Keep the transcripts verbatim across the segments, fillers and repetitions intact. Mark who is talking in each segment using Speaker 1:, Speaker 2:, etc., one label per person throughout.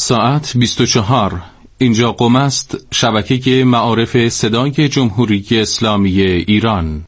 Speaker 1: ساعت بیست و چهار. اینجا قم است، شبکه معارف صدای جمهوری اسلامی ایران.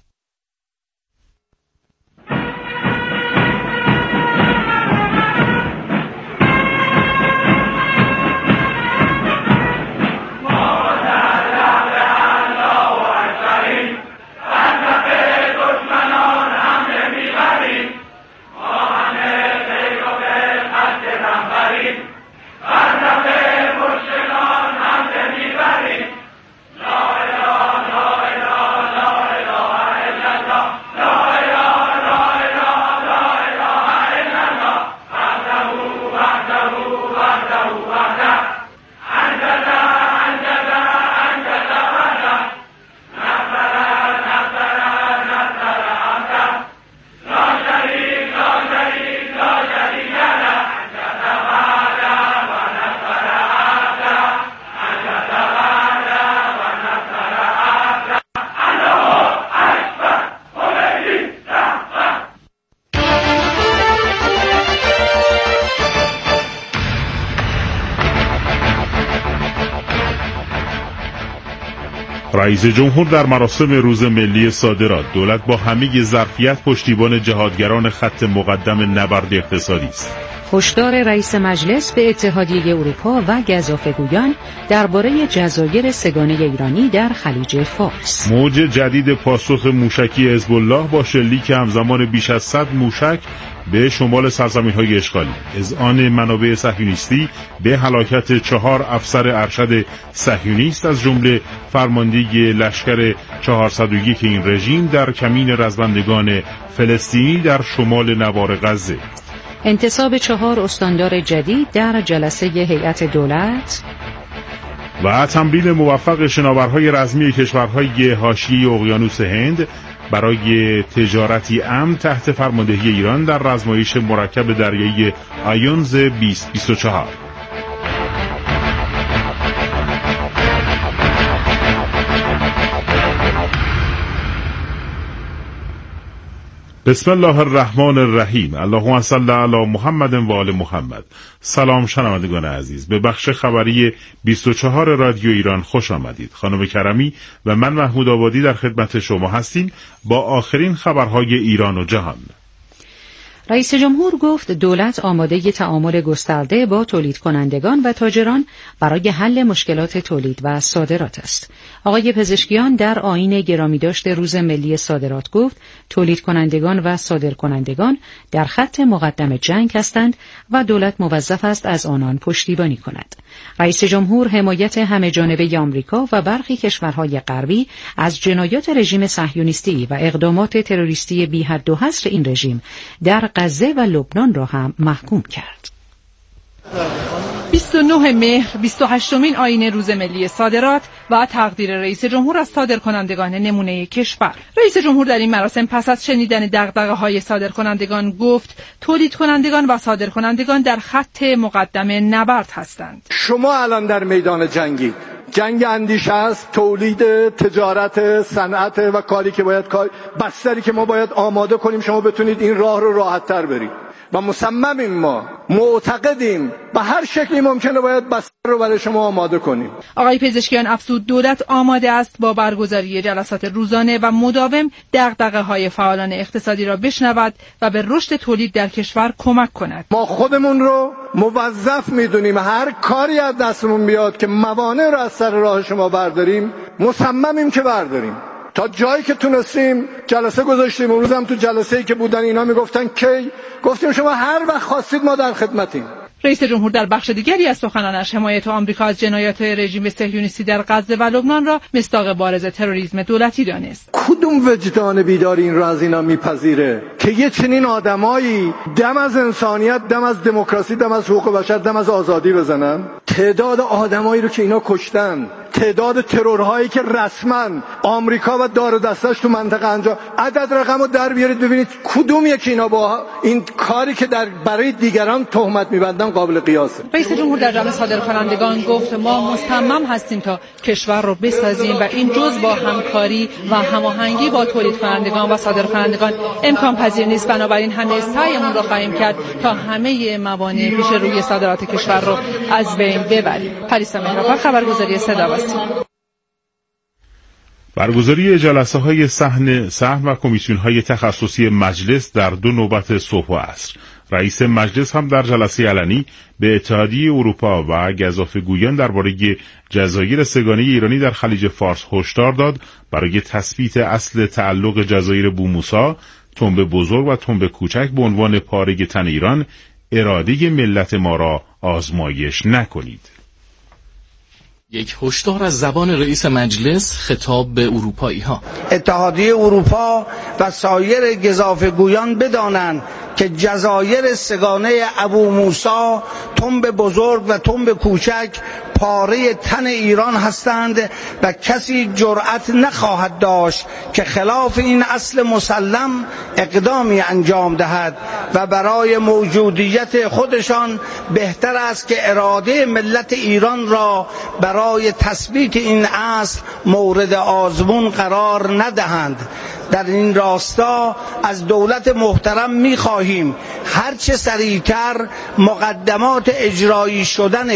Speaker 2: رئیس جمهور در مراسم روز ملی صادرات: دولت با همه ظرفیت پشتیبان جهادگران خط مقدم نبرد اقتصادی است.
Speaker 3: هشدار رئیس مجلس به اتحادیه اروپا و گزافه‌گویان درباره جزایر سگانه ایرانی در خلیج فارس.
Speaker 2: موج جدید پاسخ موشکی حزب الله با شلیک همزمان بیش از صد موشک به شمال سرزمین‌های اشغالی. اذعان منابع صهیونیستی به هلاکت چهار افسر ارشد صهیونیست از جمله فرمانده لشکر چهارصد و یک این رژیم در کمین رزمندگان فلسطینی در شمال نوار غزه.
Speaker 3: انتصاب چهار استاندار جدید در جلسه هیئت دولت
Speaker 2: و تمرین موفق شناورهای رزمی کشورهای حاشیه اقیانوس هند برای تجارتی امن تحت فرماندهی ایران در رزمایش مرکب دریایی آیونز بیست بیست و چهار. بسم الله الرحمن الرحیم. اللهم صل علی محمد و آل محمد. سلام شنوندگان عزیز، به بخش خبری بیست و چهار رادیو ایران خوش آمدید. خانم کرمی و من محمود آبادی در خدمت شما هستیم با آخرین خبرهای ایران و جهان.
Speaker 3: رئیس جمهور گفت دولت آماده تعامل گسترده با تولید کنندگان و تاجران برای حل مشکلات تولید و صادرات است. آقای پزشکیان در آیین گرامی داشت روز ملی صادرات گفت تولید کنندگان و صادرکنندگان در خط مقدم جنگ هستند و دولت موظف است از آنان پشتیبانی کند. رئیس جمهور حمایت همه‌جانبه آمریکا و برخی کشورهای غربی از جنایات رژیم صهیونیستی و اقدامات تروریستی بی حد و حصر این رژیم در غزه و لبنان را هم محکوم کرد.
Speaker 4: بیست و نه مهر بیست و هشتمین آیین روز ملی صادرات و تقدیر رئیس جمهور از صادرکنندگان نمونه کشور. رئیس جمهور در این مراسم پس از شنیدن دغدغه‌های صادرکنندگان گفت تولید کنندگان و صادرکنندگان در خط مقدم نبرد هستند.
Speaker 5: شما الان در میدان جنگی جنگ اندیشه است، تولید، تجارت، صنعت و کاری که باید کار بستری که ما باید آماده کنیم شما بتونید این راه رو راحت‌تر برید. و مصممیم، ما معتقدیم به هر شکلی ممکنه باید بستر رو برای شما آماده کنیم.
Speaker 4: آقای پزشکیان افزود دولت آماده است با برگزاری جلسات روزانه و مداوم دغدغه‌های فعالان اقتصادی را بشنود و به رشد تولید در کشور کمک کند.
Speaker 5: ما خودمون رو موظف میدونیم هر کاری از دستمون بیاد که موانع رو از سر راه شما برداریم، مصممیم که برداریم. تا جایی که تونستیم جلسه گذاشتیم. امروز هم تو جلسه‌ای که بودن اینا میگفتن کی، گفتیم شما هر وقت خواستید ما در خدمتیم.
Speaker 4: رئیس جمهور در بخش دیگری از سخنانش حمایت آمریکا از جنایات رژیم صهیونیستی در غزه و لبنان را مصداق بارز تروریسم دولتی دانست.
Speaker 5: کدوم وجدان بیداری این را از اینا میپذیره که یه چنین آدمایی دم از انسانیت، دم از دموکراسی، دم از حقوق بشر، دم از آزادی بزنن؟ تعداد آدمایی رو که اینا کشتن، تعداد ترورهایی که رسما آمریکا و دار و دستش تو منطقه انجام، عدد رقمو در بیارید ببینید کدوم یکی اینا با این کاری که در برای دیگران تهمت می‌بندن قابل قیاسه.
Speaker 4: رئیس جمهور در جمع صادرکنندگان گفت ما مصمم هستیم تا کشور رو بسازیم و این جز با همکاری و هماهنگی با تولید کنندگان و صادرکنندگان امکان پذیر نیست. بنابراین همه سعیمون رو خواهیم کرد تا همه موانع پیش روی صادرات کشور رو از بین ببریم. پریسا مهرآفر، خبرگزاری صدا و سیما.
Speaker 2: برگزاری جلسه های صحن سهم و کمیسیون های تخصصی مجلس در دو نوبت صبح و عصر. رئیس مجلس هم در جلسه علنی به اتحادیه اروپا و گزافه‌گویان درباره جزایر سه‌گانه ایرانی در خلیج فارس هشدار داد برای تثبیت اصل تعلق جزایر بوموسا، تنبه بزرگ و تنبه کوچک به عنوان پاره تن ایران، اراده ملت ما را آزمایش نکنید.
Speaker 1: یک هشدار از زبان رئیس مجلس خطاب به اروپایی ها.
Speaker 6: اتحادیه اروپا و سایر گزافه‌گویان بدانند که جزایر سه‌گانه ابو موسی، تنبه بزرگ و تنبه کوچک پاره تن ایران هستند و کسی جرأت نخواهد داشت که خلاف این اصل مسلم اقدامی انجام دهد و برای موجودیت خودشان بهتر است که اراده ملت ایران را برای تثبیت این اصل مورد آزمون قرار ندهند. در این راستا از دولت محترم می‌خواهیم هرچه سریعتر مقدمات اجرایی شدن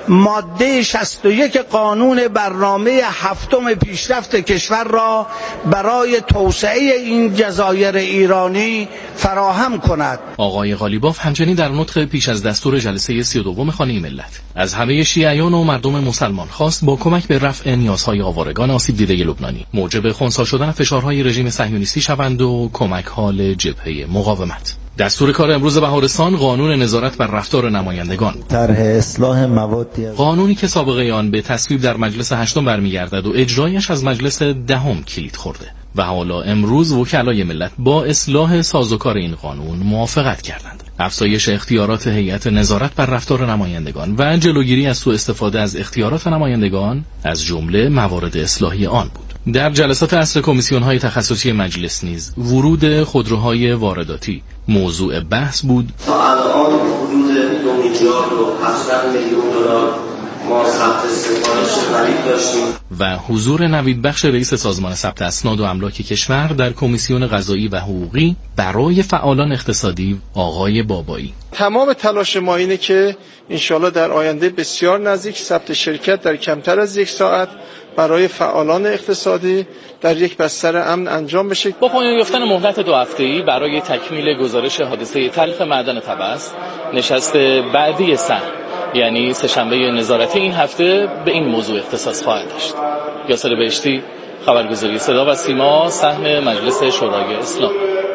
Speaker 6: ماده شصت و یک قانون برنامه هفتم پیشرفت کشور را برای توسعه این جزایر ایرانی فراهم کند.
Speaker 1: آقای قالیباف همچنین در نطق پیش از دستور جلسه سی و دو خانه ملت از همه شیعیان و مردم مسلمان خواست با کمک به رفع نیازهای آوارگان آسیب دیده لبنانی موجب خنثی شدن فشارهای رژیم صهیونیستی شوند و کمک حال جبهه مقاومت. دستور کار امروز بهارستان قانون نظارت بر رفتار نمایندگان.
Speaker 7: طرح اصلاح موادی
Speaker 1: قانونی که سابقه آن به تصویب در مجلس هشتم برمیگردد و اجرایش از مجلس دهم کلید خورده و حالا امروز وکلای ملت با اصلاح سازوکار این قانون موافقت کردند. افزایش اختیارات هیئت نظارت بر رفتار نمایندگان و جلوگیری از سوء استفاده از اختیارات نمایندگان از جمله موارد اصلاحی آن بود. در جلسات عصر کمیسیون‌های تخصصی مجلس نیز ورود خودروهای وارداتی موضوع بحث بود.
Speaker 8: تا الان حدود دو میلیارد و هفتصد میلیون دلار ما ثبت سفارش خرید داشتیم
Speaker 1: و حضور نوید بخش رئیس سازمان ثبت اسناد و املاک کشور در کمیسیون قضایی و حقوقی برای فعالان اقتصادی آقای بابایی.
Speaker 9: تمام تلاش ما اینه که انشالله در آینده بسیار نزدیک ثبت شرکت در کمتر از یک ساعت برای فعالان اقتصادی در یک بستر امن انجام بشه.
Speaker 1: با پایان یافتن مهلت دو هفته‌ای برای تکمیل گزارش حادثه تلخ معدن طبس، نشست بعدی سهم یعنی سه‌شنبه نظارتی این هفته به این موضوع اختصاص خواهد داشت. یاسر بهشتی، خبرگزاری صدا و سیما، سهم مجلس شورای اسلام.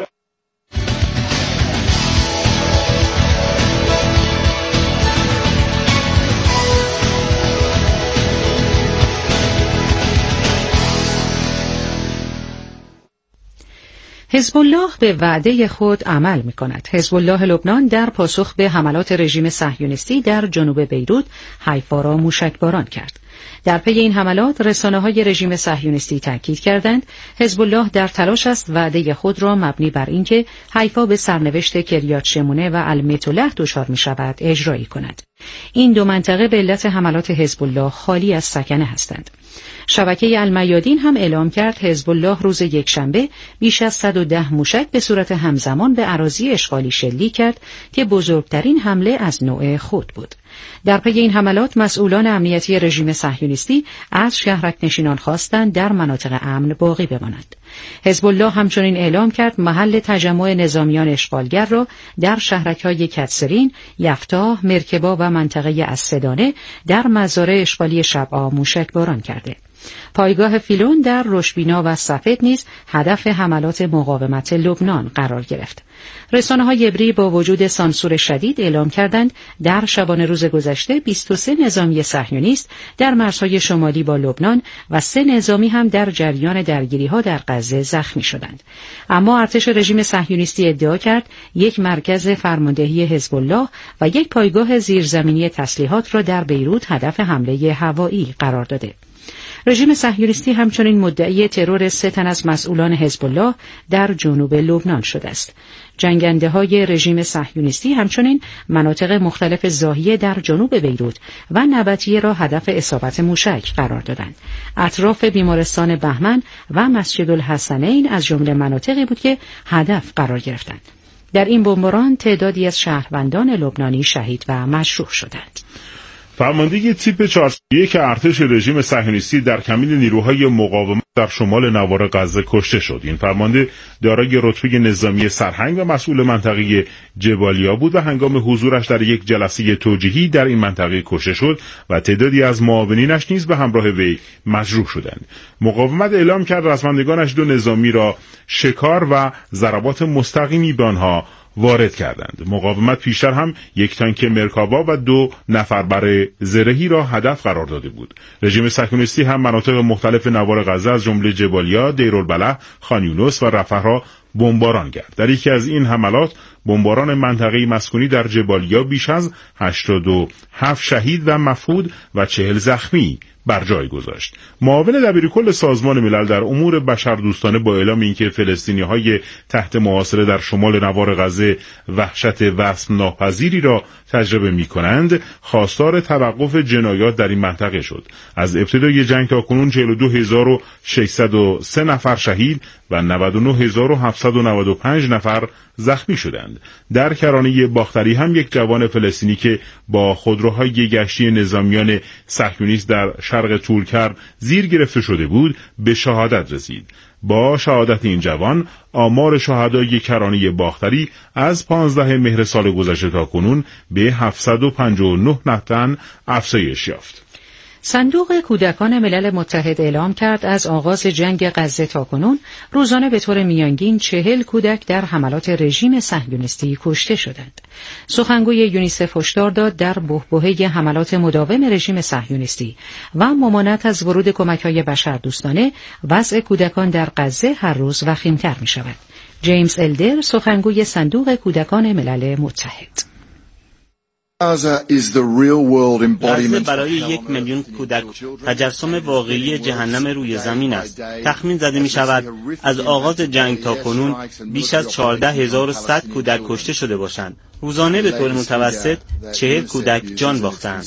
Speaker 3: حزب الله به وعده خود عمل می کند. حزب الله لبنان در پاسخ به حملات رژیم صهیونیستی در جنوب بیروت حیفا را موشکباران کرد. در پی این حملات رسانه‌های رژیم صهیونیستی تاکید کردند حزب الله در تلاش است وعده خود را مبنی بر اینکه حیفا به سرنوشت کریات شمونه و المیت‌الله دچار می‌شود اجرایی کند. این دو منطقه به علت حملات حزب الله خالی از سکنه هستند. شبکه المیادین هم اعلام کرد حزب الله روز یکشنبه بیش از صد و ده موشک به صورت همزمان به اراضی اشغالی شلیک کرد که بزرگترین حمله از نوع خود بود. در پی این حملات مسئولان امنیتی رژیم صهیونیستی از شهرک نشینان خواستند در مناطق امن باقی بمانند. حزب الله همچنین اعلام کرد محل تجمع نظامیان اشغالگر را در شهرک‌های کدسرین، یفتاح، مرکبا و منطقه السدانه در مزارع اشغالی شبعا موشکباران کرده. پایگاه فیلون در رشبینا و سفید نیز هدف حملات مقاومت لبنان قرار گرفت. رسانه‌های عبری با وجود سانسور شدید اعلام کردند در شبانه روز گذشته بیست و سه نظامی صهیونیست در مرزهای شمالی با لبنان و سه نظامی هم در جریان درگیری‌ها در غزه زخمی شدند. اما ارتش رژیم صهیونیستی ادعا کرد یک مرکز فرماندهی حزب الله و یک پایگاه زیرزمینی تسلیحات را در بیروت هدف حمله هوایی قرار داده. رژیم صهیونیستی همچنین مدعی ترور سه تن از مسئولان حزب الله در جنوب لبنان شده است. جنگنده‌های رژیم صهیونیستی همچنین مناطق مختلف زاهیه در جنوب بیروت و نبطیه را هدف اصابت موشک قرار دادند. اطراف بیمارستان بهمن و مسجد الحسنین از جمله مناطقی بود که هدف قرار گرفتند. در این بمباران تعدادی از شهروندان لبنانی شهید و مجروح شدند.
Speaker 2: فرمانده تیپ چهارصد و یک ارتش رژیم صهیونیستی در کمین نیروهای مقاومت در شمال نوار غزه کشته شد. این فرمانده دارای رتبه نظامی سرهنگ و مسئول منطقه جبالیا بود و هنگام حضورش در یک جلسه توجیهی در این منطقه کشته شد و تعدادی از معاونینش نیز به همراه وی مجروح شدند. مقاومت اعلام کرد رزمندگانش دو نظامی را شکار و ضربات مستقیمی به آنها وارد کردند. مقاومت پیشتر هم یک تانک مرکاوا و دو نفربر زرهی را هدف قرار داده بود. رژیم صهیونیستی هم مناطق مختلف نوار غزه از جمله جبالیا، دیرالبلح، خان یونس و رفح را بمباران کرد. در یکی از این حملات بمباران منطقه مسکونی در جبالیا بیش از هشتاد و هفت شهید و مفقود و چهل زخمی بر جای گذاشت. معاون دبیرکل سازمان ملل در امور بشردوستانه با اعلام اینکه فلسطینی‌های تحت محاصره در شمال نوار غزه وحشت وصف ناپذیری را تجربه می‌کنند، خواستار توقف جنایات در این منطقه شد. از ابتدای جنگ تا کنون چهل و دو هزار و ششصد و سه نفر شهید و نود و نه هزار و هفتصد و نود و پنج نفر زخمی شدند. در کرانه باختری هم یک جوان فلسطینی که با خودروهای گشتی نظامیان صهیونیست در شرق طولکرد زیر گرفته شده بود به شهادت رسید. با شهادت این جوان آمار شهدای کرانه باختری از پانزده مهر سال گذشته تا کنون به هفتصد و پنجاه و نه تن افزایش یافت.
Speaker 3: صندوق کودکان ملل متحد اعلام کرد از آغاز جنگ غزه تا کنون روزانه به طور میانگین چهل کودک در حملات رژیم صهیونیستی کشته شدند. سخنگوی یونیسف هشدار داد در بحبوحه حملات مداوم رژیم صهیونیستی و ممانعت از ورود کمک‌های بشردوستانه وضع کودکان در غزه هر روز وخیم‌تر می‌شود. جیمز الدر، سخنگوی صندوق کودکان ملل متحد:
Speaker 10: غزه برای یک میلیون کودک تجسم واقعی جهنم روی زمین است. تخمین زده می شود از آغاز جنگ تا کنون بیش از چهارده هزار و صد کودک کشته شده باشند. روزانه به طور متوسط چهل کودک جان باختند.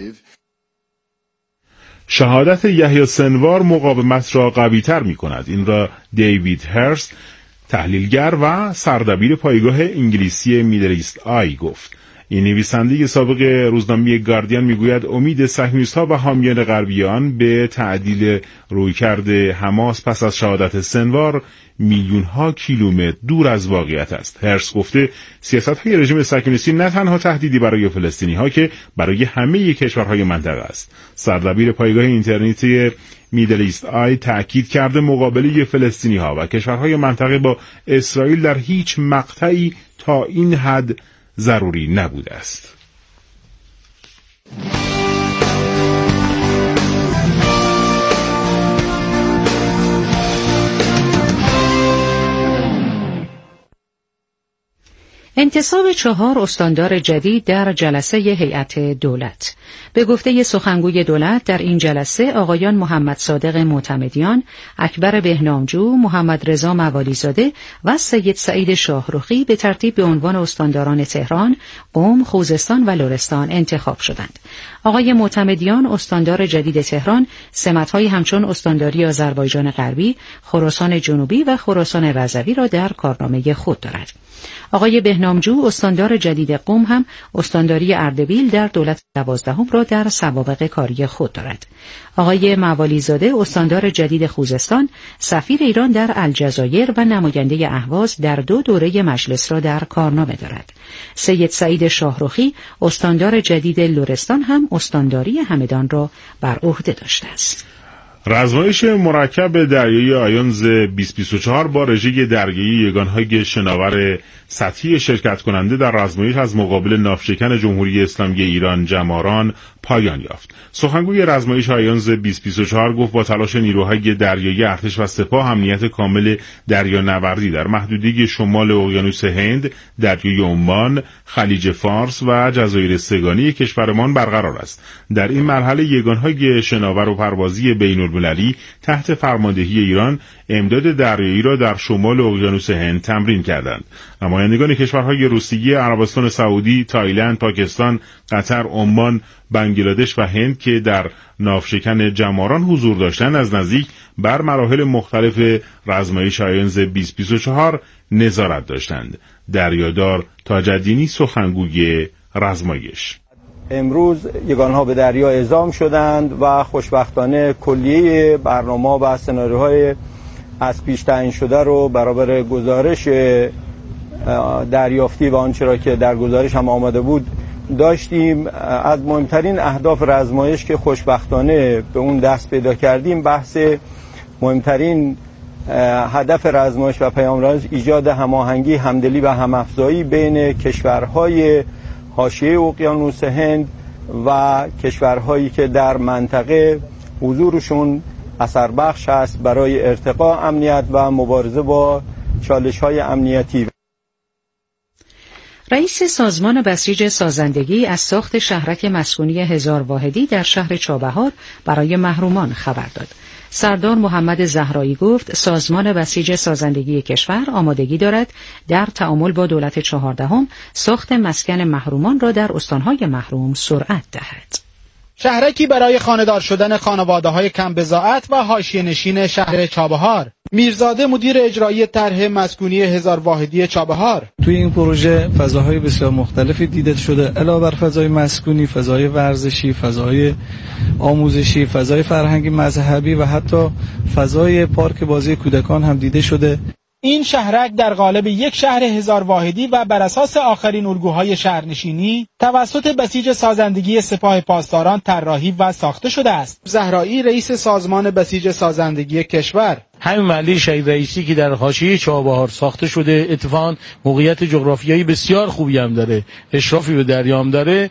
Speaker 2: شهادت یحیی سنوار مقاومت را قوی‌تر می کند. این را دیوید هرست، تحلیلگر و سردبیر پایگاه انگلیسی میدل ایست آی گفت. این نویسنده سابق روزنامه گاردین میگوید امید صهیونیست‌ها و حامیان غربیان به تعدیل رویکرد حماس پس از شهادت سنوار میلیون‌ها کیلومتر دور از واقعیت است. هرس گفته سیاست‌های رژیم صهیونیستی نه تنها تهدیدی برای فلسطینی‌ها که برای همه کشورهای منطقه است. سردبیر پایگاه اینترنتی میدل ایست آی تأکید کرده مقابله فلسطینی‌ها و کشورهای منطقه با اسرائیل در هیچ مقطعی تا این حد ضروری نبوده است.
Speaker 3: انتصاب چهار استاندار جدید در جلسه هیئت دولت. به گفته سخنگوی دولت در این جلسه آقایان محمد صادق معتمدیان، اکبر بهنامجو، محمد رضا موالیزاده و سید سعید شاهرخی به ترتیب به عنوان استانداران تهران، قم، خوزستان و لرستان انتخاب شدند. آقای معتمدیان استاندار جدید تهران سمت‌های همچون استانداری آذربایجان غربی، خراسان جنوبی و خراسان رضوی را در کارنامه خود دارد. آقای بهنامجو استاندار جدید قم هم استانداری اردبیل در دولت دوازدهم را در سوابق کاری خود دارد. آقای موالیزاده استاندار جدید خوزستان، سفیر ایران در الجزایر و نماینده اهواز در دو دوره مجلس را در کارنامه دارد. سید سعید شاهرخی استاندار جدید لرستان هم استانداری همدان را بر عهده داشته است.
Speaker 2: رزمایش مرکب دریایی آیونز بیست بیست و چهار با رژه دریایی یگانهای شناور سطحی شرکت کننده در رزمایش از مقابل ناوشکن جمهوری اسلامی ایران جماران پایان یافت. سخنگوی رزمایش آیونز بیست بیست و چهار گفت با تلاش نیروهای دریایی ارتش و سپاه امنیت کامل دریانوردی در محدوده شمال اقیانوس هند، دریای عمان، خلیج فارس و جزایر سگانی کشورمان برقرار است. در این مرحله یگانهای شناور و پروازی بین‌المللی تحت فرماندهی ایران امداد دریایی را در شمال اقیانوس هند تمرین کردند. نمایندگان کشورهای روسیه، عربستان سعودی، تایلند، پاکستان، قطر، عمان، بنگلادش و هند که در ناوشکن جماران حضور داشتند از نزدیک بر مراحل مختلف رزمایش آیونز بیست بیست و چهار نظارت داشتند. دریادار تاج‌الدینی سخنگوی رزمایش:
Speaker 11: امروز یگانها به دریا اعزام شدند و خوشبختانه کلیه برنامه و سناریوهای از پیش تعیین شده رو برابر گزارش دریافتی و آنچه را که در گزارش هم آمده بود داشتیم. از مهمترین اهداف رزمایش که خوشبختانه به اون دست پیدا کردیم، بحث مهمترین هدف رزمایش و پیام رزمایش ایجاد هماهنگی، همدلی و همافزایی بین کشورهای حاشیه اقیانوس هند و کشورهایی که در منطقه حضورشون اثر بخش است برای ارتقاء امنیت و مبارزه با چالش‌های امنیتی.
Speaker 3: رئیس سازمان بسیج سازندگی از ساخت شهرک مسکونی هزار واحدی در شهر چابهار برای محرومان خبر داد. سردار محمد زهرایی گفت سازمان بسیج سازندگی کشور آمادگی دارد در تعامل با دولت چهاردهم ساخت مسکن محرومان را در استانهای محروم سرعت دهد.
Speaker 12: شهرکی برای خانه‌دار شدن خانواده‌های کم بضاعت و حاشیه‌نشین شهر چابهار. میرزاده مدیر اجرایی طرح مسکونی هزار واحدی چابهار:
Speaker 13: توی این پروژه فضاهای بسیار مختلفی دیده شده، علاوه بر فضای مسکونی، فضای ورزشی، فضای آموزشی، فضای فرهنگی مذهبی و حتی فضای پارک بازی کودکان هم دیده شده.
Speaker 12: این شهرک در قالب یک شهر هزار واحدی و بر اساس آخرین الگوهای شهرنشینی توسط بسیج سازندگی سپاه پاسداران طراحی و ساخته شده است. زهرایی رئیس سازمان بسیج سازندگی کشور:
Speaker 14: همین محله شهید رئیسی که در حاشیه چابهار ساخته شده اتفاقاً موقعیت جغرافیایی بسیار خوبی هم داره، اشرافی به دریا هم داره.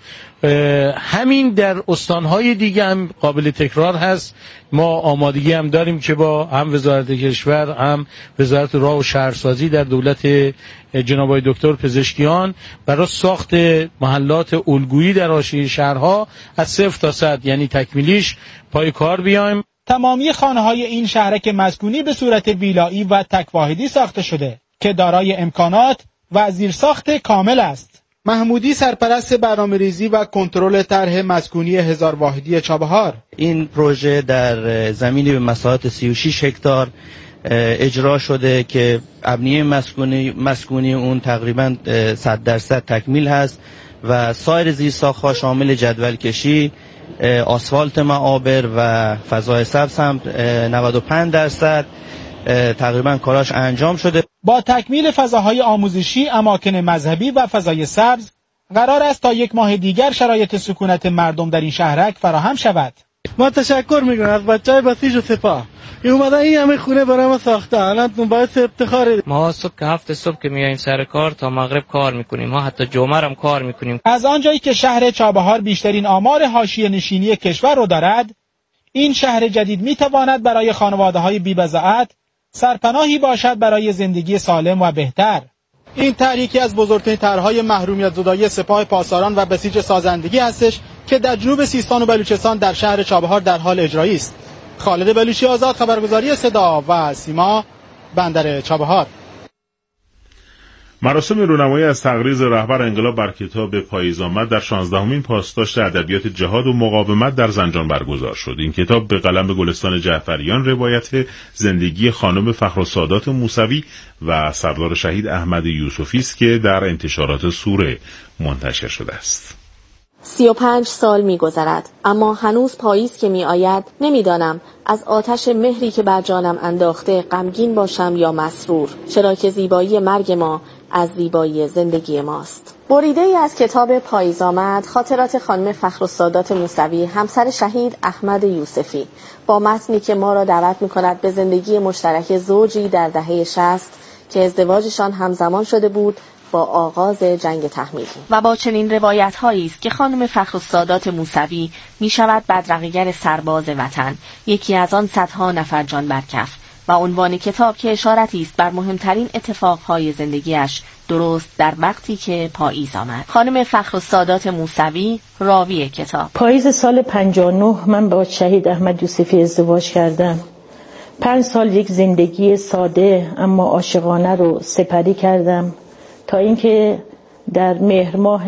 Speaker 14: همین در استانهای دیگه هم قابل تکرار هست. ما آمادگی هم داریم که با هم وزارت کشور هم وزارت راه و شهرسازی در دولت جناب آقای دکتر پزشکیان برای ساخت محلات الگویی در حاشیه شهرها از صفر تا صد یعنی تکمیلیش پای کار بیایم.
Speaker 12: تمامی خانه‌های این شهرک مسکونی به صورت ویلایی و تک واحدی ساخته شده که دارای امکانات و زیرساخت کامل است. محمودی سرپرست برنامه‌ریزی و کنترل طرح مسکونی هزار واحدی چابهار:
Speaker 15: این پروژه در زمینی به مساحت سی و شش هکتار اجرا شده که ابنیه مسکونی مسکونی اون تقریباً صد درصد تکمیل هست و سایر زیرساخت‌ها شامل جدول کشی، آسفالت معابر و فضای سبز هم نود و پنج درصد تقریبا کاراش انجام شده.
Speaker 12: با تکمیل فضاهای آموزشی، اماکن مذهبی و فضای سبز قرار است تا یک ماه دیگر شرایط سکونت مردم در این شهرک فراهم شود.
Speaker 13: ما تشکر میکنم از بچهای بسیج و سپاه این اومدن این همه خونه برای ما ساخته. الان باعث افتخاره.
Speaker 16: ما صبح که هفت صبح که میاییم سر کار تا مغرب کار میکنیم، ما حتی جمعه هم کار میکنیم.
Speaker 12: از آنجایی که شهر چابهار بیشترین آمار حاشیه نشینی کشور رو دارد، این شهر جدید میتواند برای خانواده‌های بی‌بضاعت سرپناهی باشد برای زندگی سالم و بهتر. این طرح یکی از بزرگترین طرح‌های محرومیت زدایی سپاه پاسداران و بسیج سازندگی هستش که در جنوب سیستان و بلوچستان در شهر چابهار در حال اجرایی است. خالد بلوچی آزاد، خبرگزاری صدا و سیما، بندر چابهار.
Speaker 2: مراسم رونمایی از تقریض رهبر انقلاب بر کتاب پاییز آمد در شانزدهمین پاسداشت ادبیات جهاد و مقاومت در زنجان برگزار شد. این کتاب به قلم گلستان جعفریان روایت زندگی خانم فخرالسادات موسوی و سردار شهید احمد یوسفی است که در انتشارات سوره منتشر شده است.
Speaker 17: سی و پنج سال می گذرد، اما هنوز پاییز که می آید نمی دانم از آتش مهری که بر جانم انداخته غمگین باشم یا مسرور، چرا که زیبایی مرگ ما از زیبایی زندگی ماست. بریده ای از کتاب پاییز آمد، خاطرات خانم فخرالسادات موسوی همسر شهید احمد یوسفی، با متنی که ما را دعوت می کند به زندگی مشترک زوجی در دهه شصت که ازدواجشان همزمان شده بود با آغاز جنگ تحمیلی. و با چنین روایت هایی است که خانم فخرالسادات موسوی می شود بدرقه‌گر سرباز وطن، یکی از آن صدها نفر جان بر کف، و عنوان کتاب که اشارتی است بر مهمترین اتفاقهای زندگیش درست در وقتی که پاییز آمد. خانم فخرالسادات موسوی راوی کتاب:
Speaker 18: پاییز سال پنجاه و نه من با شهید احمد یوسفی ازدواج کردم. پنج سال یک زندگی ساده اما عاشقانه رو سپری کردم تا اینکه در مهر ماه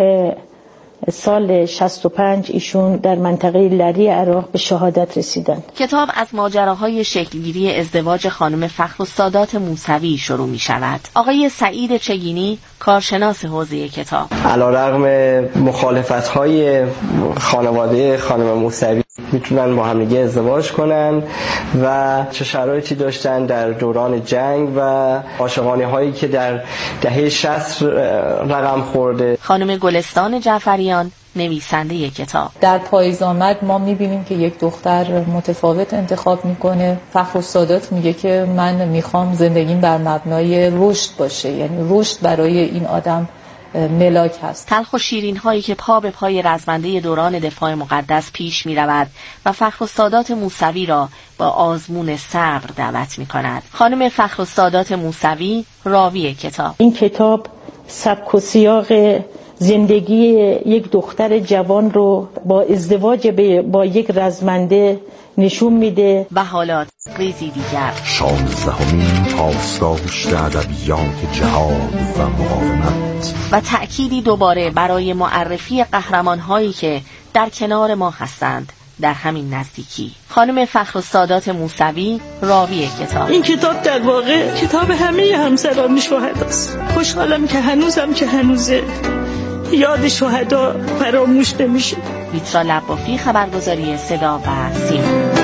Speaker 18: سال شصت و پنج ایشون در منطقه لری عراق به شهادت رسیدند.
Speaker 17: کتاب از ماجراهای شکلگیری ازدواج خانم فخرالسادات موسوی شروع می شود. آقای سعید چگینی، کارشناس حوزه کتاب:
Speaker 19: علیرغم مخالفت‌های خانواده خانم موسوی میتونن با هم دیگه ازدواج کنن و چه شرایطی داشتن در دوران جنگ و عاشقانه هایی که در دهه شصت رقم خورده.
Speaker 17: خانم گلستان جعفریان، نویسنده کتاب:
Speaker 20: در پاییز آمد ما میبینیم که یک دختر متفاوت انتخاب میکنه. فخرالسادات میگه که من میخوام زندگیم بر مبنای رشد باشه، یعنی رشد برای این آدم ملاک هست.
Speaker 17: تلخ و شیرین هایی که پا به پای رزمنده دوران دفاع مقدس پیش می رود و فخرالسادات موسوی را با آزمون صبر دعوت می کند. خانم فخرالسادات موسوی، راوی کتاب:
Speaker 18: این کتاب سبک و سیاق زندگی یک دختر جوان رو با ازدواج با یک رزمنده نشون میده.
Speaker 17: و حالا ریزی دیگر:
Speaker 21: شانزدهمین پاسداشت ادبیات جهاد و مقاومت
Speaker 17: و تأکیدی دوباره برای معرفی قهرمان‌هایی که در کنار ما هستند در همین نزدیکی. خانم فخرالسادات موسوی، راوی کتاب:
Speaker 22: این کتاب در واقع کتاب همه همسران شهداست. خوشحالم که هنوزم که هنوزه یاد شهدا فراموش نمیشه.
Speaker 17: ویترا لبافی، خبرگزاری صدا و سیما.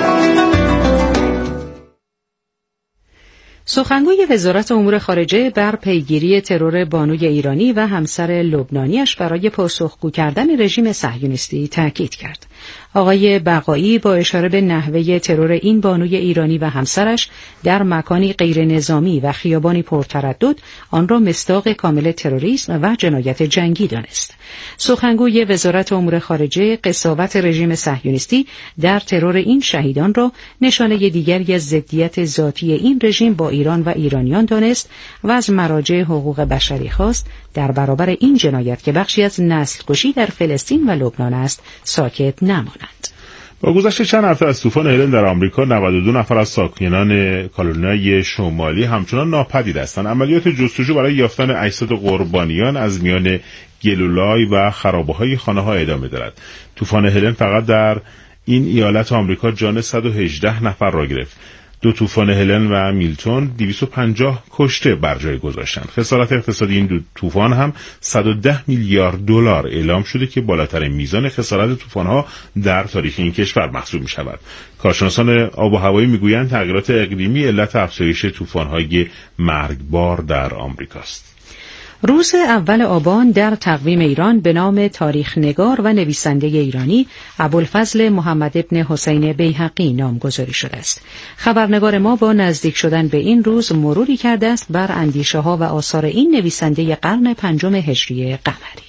Speaker 3: سخنگوی وزارت امور خارجه بر پیگیری ترور بانوی ایرانی و همسر لبنانیش برای پاسخگو کردن رژیم صهیونیستی تاکید کرد. آقای بقایی با اشاره به نحوه ترور این بانوی ایرانی و همسرش در مکانی غیر نظامی و خیابانی پرتردد آن را مصداق کامل تروریسم و جنایت جنگی دانست. سخنگوی وزارت امور خارجه قساوت رژیم صهیونیستی در ترور این شهیدان را نشانه دیگری از ضدیت ذاتی این رژیم با ایران و ایرانیان دانست و از مراجع حقوق بشری خواست در برابر این جنایت که بخشی از نسل‌کشی در فلسطین و لبنان است ساکت نمانند.
Speaker 2: با گذشت چند هفته از طوفان هلن در آمریکا نود و دو نفر از ساکنان کارولینای شمالی همچنان ناپدید هستند. عملیات جستجو برای یافتن اجساد قربانیان از میان گلولای و خرابه‌های خانه‌ها ادامه دارد. طوفان هلن فقط در این ایالت آمریکا جان صد و هجده نفر را گرفت. دو طوفان هلن و میلتون دویست و پنجاه کشته بر جای گذاشتند. خسارت اقتصادی این دو طوفان هم صد و ده میلیارد دلار اعلام شده که بالاترین میزان خسارت طوفان‌ها در تاریخ این کشور محسوب می‌شود. کارشناسان آب و هوایی میگویند تغییرات اقلیمی علت افزایش طوفان‌های مرگبار در آمریکاست.
Speaker 3: روز اول آبان در تقویم ایران به نام تاریخ‌نگار و نویسنده ایرانی ابوالفضل محمد ابن حسین بیهقی نامگذاری شده است. خبرنگار ما با نزدیک شدن به این روز مروری کرده است بر اندیشه‌ها و آثار این نویسنده قرن پنجم هجری قمری.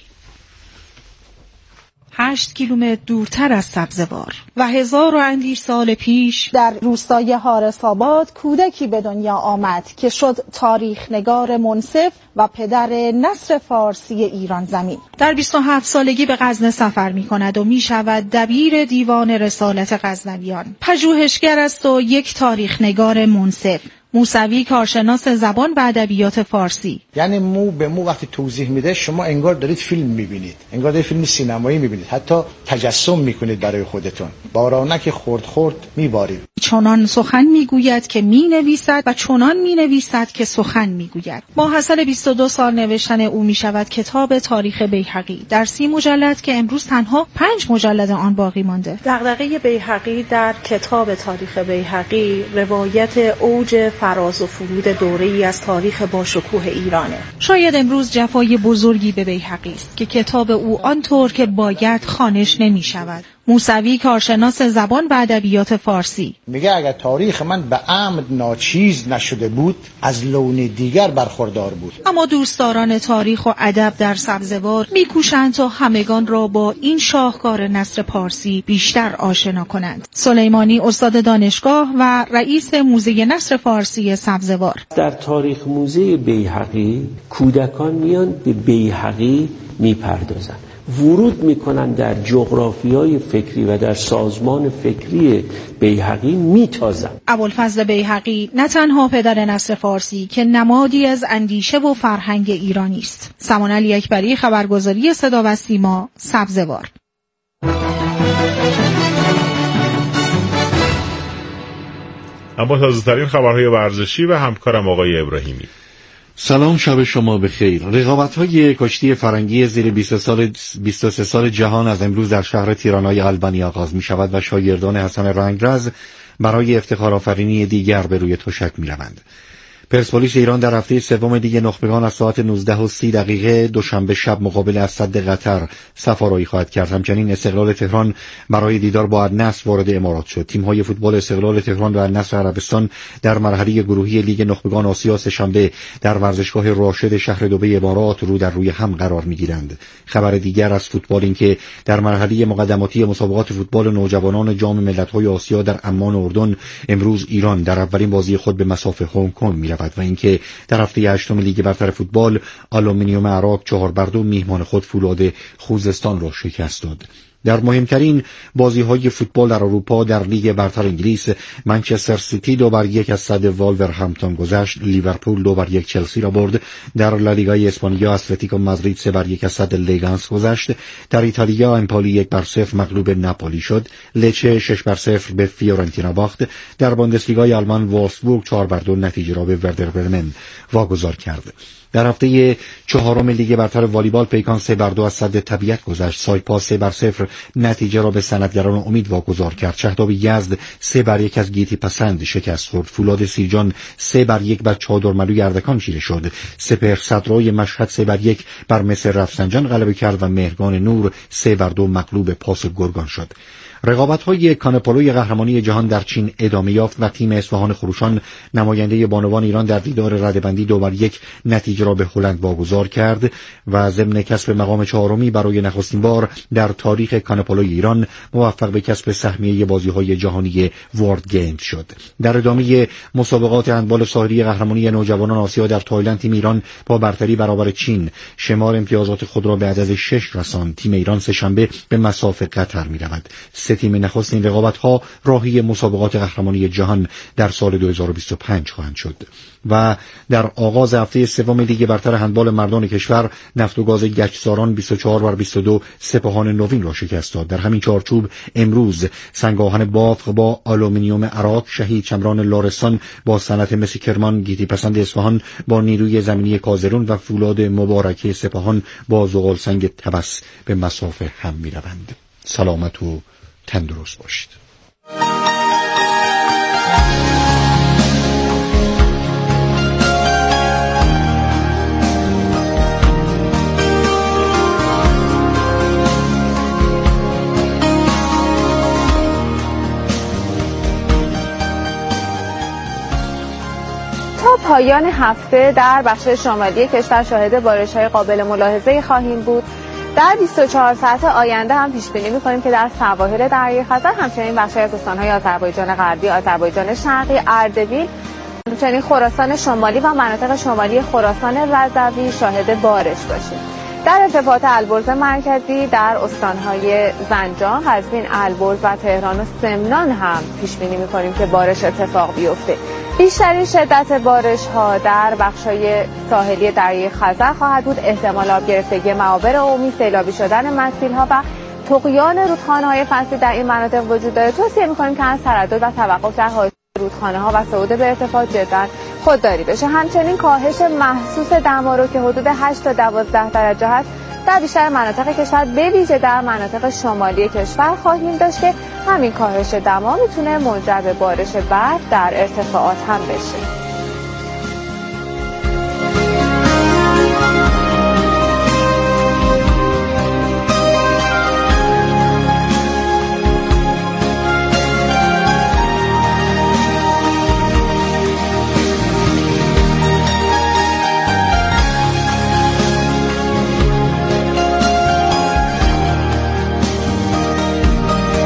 Speaker 23: هشت کیلومتر دورتر از سبزوار و هزار و اندیش سال پیش در روستای حارس‌آباد کودکی به دنیا آمد که شد تاریخ نگار منصف و پدر نثر فارسی ایران زمین. در بیست و هفت سالگی به غزنه سفر می کند و می شود دبیر دیوان رسالت غزنویان. پژوهشگر است و یک تاریخ نگار منصف. موسوی کارشناس زبان و ادبیات فارسی.
Speaker 24: یعنی مو به مو وقتی توضیح میده شما انگار دارید فیلم میبینید، انگار دارید فیلم سینمایی میبینید، حتی تجسم میکنید برای خودتون. بارانک خرد خرد میبارید.
Speaker 23: چنان سخن میگوید که مینویسد و چنان مینویسد که سخن میگوید. ماحصل بیست و دو سال نوشتن او میشود کتاب تاریخ بیهقی در سی مجلد که امروز تنها پنج مجلد آن باقی مانده. دغدغه بیهقی در کتاب تاریخ بیهقی روایت اوج فراز و فرود دوره‌ای از تاریخ باشکوه ایرانه. شاید امروز جفای بزرگی به بیهقی است که کتاب او آنطور که باید خوانش نمی شود. موسوی کارشناس زبان و ادبیات فارسی
Speaker 24: میگه اگر تاریخ من به عمد ناچیز نشده بود از لون دیگر برخوردار بود.
Speaker 23: اما دوستداران تاریخ و ادب در سبزوار میکوشند تا همگان را با این شاهکار نثر پارسی بیشتر آشنا کنند. سلیمانی استاد دانشگاه و رئیس موزه نثر فارسی سبزوار:
Speaker 4: در تاریخ موزه بیهقی کودکان میان به بیهقی میپردازن، ورود میکنن در جغرافیای فکری و در سازمان فکری بیهقی میتازن.
Speaker 23: ابوالفضل بیهقی نه تنها پدر نثر فارسی که نمادی از اندیشه و فرهنگ ایرانی است. سمان علی اکبری، خبرگزاری صدا و سیما، سبزوار.
Speaker 2: اما تازه‌ترین خبرهای ورزشی و همکارم آقای ابراهیمی.
Speaker 5: سلام، شب شما بخیر. رقابت‌های کشتی فرنگی زیر بیست سال بیست و سه سال جهان از امروز در شهر تیرانای آلبانی آغاز می‌شود و شاگردان حسن رنگرز برای افتخارآفرینی دیگر به روی تشک می‌روند. پرسپولیس ایران در هفته سوم لیگ نخبگان از ساعت نوزده و سی دقیقه دوشنبه شب مقابل اسد قطر سفارایی خواهد کرد. همچنین استقلال تهران برای دیدار با النصر وارد امارات شد. تیم‌های فوتبال استقلال تهران و النصر عربستان در مرحله گروهی لیگ نخبگان آسیا سه‌شنبه در ورزشگاه راشد شهر دبی امارات رو در روی هم قرار می‌گیرند. خبر دیگر از فوتبال این که در مرحله مقدماتی مسابقات فوتبال نوجوانان جام ملت‌های آسیا در عمان اردن امروز ایران در اولین بازی خود به مصاف هنگ کنگ می‌رود و اینکه در هفته هشتم لیگ برتر فوتبال آلومینیوم عراق چهار بر دو میهمان خود فولاد خوزستان را شکست داد. در مهمترین بازی‌های فوتبال در اروپا در لیگ برتر انگلیس منچستر سیتی دو بر یک از صد والورهمپتون گذشت. لیورپول دو بر یک چلسی را برد. در لالیگای اسپانیا اتلتیکو مادرید سه بر یک از صد لگانس گذشت. در ایتالیا امپولی یک بر صفر مغلوب ناپولی شد. لچه شش بر صفر به فیورنتینا باخت. در بوندسلیگای آلمان وولفسبورگ چهار بر دو نتیجه را به وردر برمن واگذار کرد. در هفته چهارم لیگ برتر والیبال پیکان سه بر دو از سد طبیعت گذشت. سایپا سه بر صفر نتیجه را به صنعتگران امید واگذار کرد. شهداب یزد سه بر یک از گیتی پسند شکست خورد. فولاد سیرجان سه بر یک بر چادرملوی اردکان چیره شد. سپهر صدرای مشهد سه بر یک بر مصر رفسنجان غلبه کرد و مهرگان نور سه بر دو مغلوب پاس گرگان شد. رقابت‌های کانوپولوی قهرمانی جهان در چین ادامه یافت و تیم اصفهان خروشان نماینده بانوان ایران در دیدار رده‌بندی دو بر یک نتیجه را به هلند واگذار کرد و ضمن کسب مقام چهارمی برای نخستین بار در تاریخ کانوپولوی ایران موفق به کسب سهمیه بازی‌های جهانی ورلد گیمز شد. در ادامه مسابقات هندبال ساحلی قهرمانی نوجوانان آسیا در تایلند تیم ایران با برتری برابر چین شمار امتیازات خود را به عدد شش رساند. تیم ایران سه‌شنبه به مصاف قطر می‌رود. سه تیم نخست این رقابت‌ها راهی مسابقات قهرمانی جهان در سال دو هزار و بیست و پنج خواهند شد. و در آغاز هفته سوم لیگ برتر هندبال مردان کشور نفت و گاز گچساران بیست و چهار بر بیست و دو سپاهان نوین را شکست داد. در همین چارچوب امروز سنگاهن بافق با آلومینیوم عراق، شهید چمران لارستان با صنعت مس کرمان، گیتی پسند اصفهان با نیروی زمینی کازرون و فولاد مبارکه سپاهان با زغال سنگ طبس به مصاف هم می‌روند. سلامت و تندرست باشید.
Speaker 17: تا پایان هفته در بخش شمالی کشور شاهد بارش‌های قابل ملاحظه خواهیم بود. در بیست و چهار ساعت آینده هم پیش بینی می‌کنیم که در سواحل دریای خزر همچنین بخشی از استان‌های آذربایجان غربی، آذربایجان شرقی، اردبیل، همچنین خراسان شمالی و مناطق شمالی خراسان رضوی شاهد بارش باشیم. در ارتفاعات البرز مرکزی در استان‌های زنجان، قزوین، البرز و تهران و سمنان هم پیش بینی می‌کنیم که بارش اتفاق بیفته. بیشترین شدت بارش‌ها در بخش‌های ساحلی دریای خزر خواهد بود. احتمال آب گرفتگی معابر عمومی، سیلابی شدن مسیرها و طغیان رودخانه‌های فصلی در این مناطق وجود داره. توصیه می‌کنیم که از تردد و توقف در حاشیه رودخانه‌ها و صعود به ارتفاع جدا خودداری بشه. همچنین کاهش محسوس دما رو که حدود هشت تا دوازده درجه هست در بیشتر مناطق کشور به ویژه در مناطق شمالی کشور خواهیم داشت که همین کاهش دما میتونه منجر به بارش برف در ارتفاعات هم بشه.